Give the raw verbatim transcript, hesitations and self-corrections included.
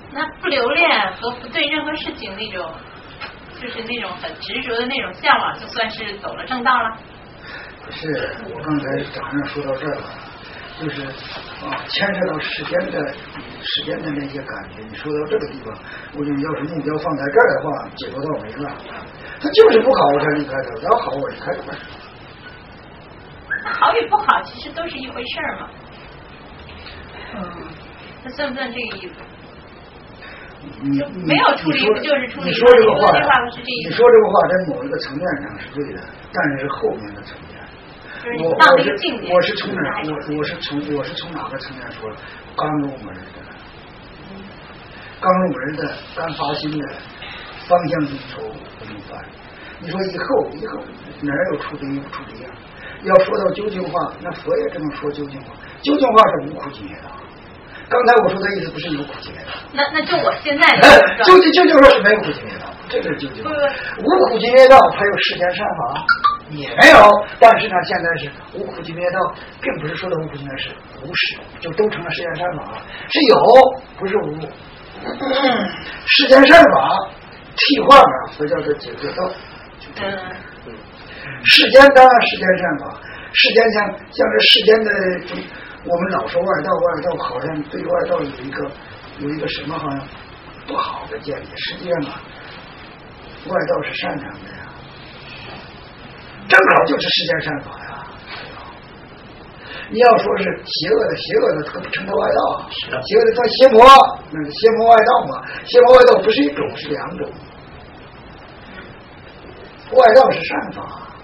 那不留恋和不对任何事情那种，就是那种很执着的那种向往，就算是走了正道了。 不是，我刚才早上说到这儿了，就是啊，牵扯到时间的时间的那些感觉。你说到这个地方，我觉得要是目标放在这儿的话，解脱倒霉了。他就是不好，我才离开他；要好，我离开他。 那好与不好，其实都是一回事儿嘛。嗯，那算不算这个意思？ 你没有处理不就是处理？ 你说这个话， 这话不是这意思。 你说这个话在某一个层面上是对的，但是是后面的层面。我我是我是从哪我我是从我是从哪个层面说？刚入门的，刚入门的，刚发心的，方向一筹不能犯。你说以后以后哪有出敌有出敌啊？要说到究竟化，那佛也这么说究竟化。究竟化是无苦尽业道。刚才我说的意思不是有苦尽业道。 那那就我现在的究竟究竟说是没有苦尽业道，这就是究竟化。无苦尽业道，还有世间善法。也没有，但是呢，现在是无苦尽灭道，并不是说的无苦尽灭是无始，就都成了世间善法了，是有，不是无。嗯、世间善法替换了佛教的解脱道， 嗯， 世间当然世间善法，世间像像这世间的，我们老说外道，外道好像对外道有一个有一个什么好像不好的见解，实际上啊，外道是善良的呀。正好就是世间善法呀！你要说是邪恶的，邪恶的它不成它外道，邪恶的它邪魔，那是邪魔外道嘛。邪魔外道不是一种，是两种。外道是善法，